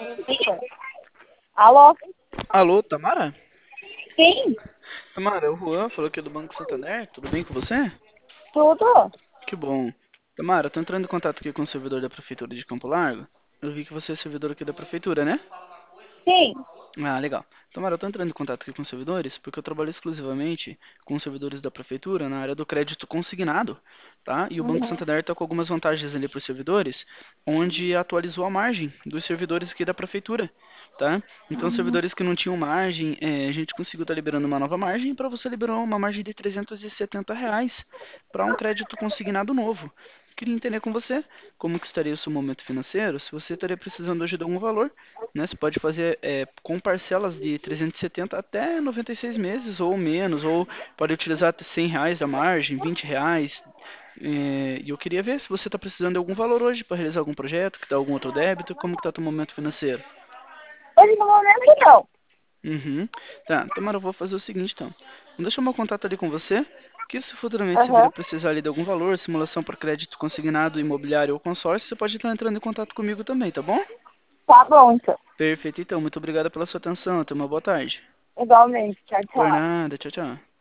Alô? Alô, Tamara? Sim, Tamara, o Juan falou aqui do Banco Santander. Tudo bem com você? tudo? Que bom. Tamara, tô entrando em contato aqui com o servidor da Prefeitura de Campo Largo. Eu vi que você é servidor aqui da Prefeitura, né? Sim. Ah, legal. Tamara, eu tô entrando em contato aqui com os servidores porque eu trabalho exclusivamente com os servidores da Prefeitura na área do crédito consignado, tá? E o Banco Uhum. Santander tá com algumas vantagens ali para os servidores, onde atualizou a margem dos servidores aqui da Prefeitura, tá? Então, os Uhum. servidores que não tinham margem, a gente conseguiu estar liberando uma nova margem para você liberar uma margem de R$ 370 para um crédito consignado novo. Queria entender com você como que estaria o seu momento financeiro, se você estaria precisando hoje de algum valor, né? Você pode fazer com parcelas de 370 até 96 meses ou menos, ou pode utilizar até R$ 100 da margem, R$ 20. E eu queria ver se você está precisando de algum valor hoje para realizar algum projeto, que dá algum outro débito, como que está o teu momento financeiro? Hoje no momento não. Uhum. Tá, Tamara, eu vou fazer o seguinte então. Vou deixar meu contato ali com você, que se futuramente você vir a Aham. precisar ali de algum valor, simulação para crédito consignado, imobiliário ou consórcio, você pode estar entrando em contato comigo também, tá bom? Tá bom, então. Perfeito, então. Muito obrigado pela sua atenção. Tenha uma boa tarde. Igualmente. Tchau, Por tchau. nada. Tchau, tchau.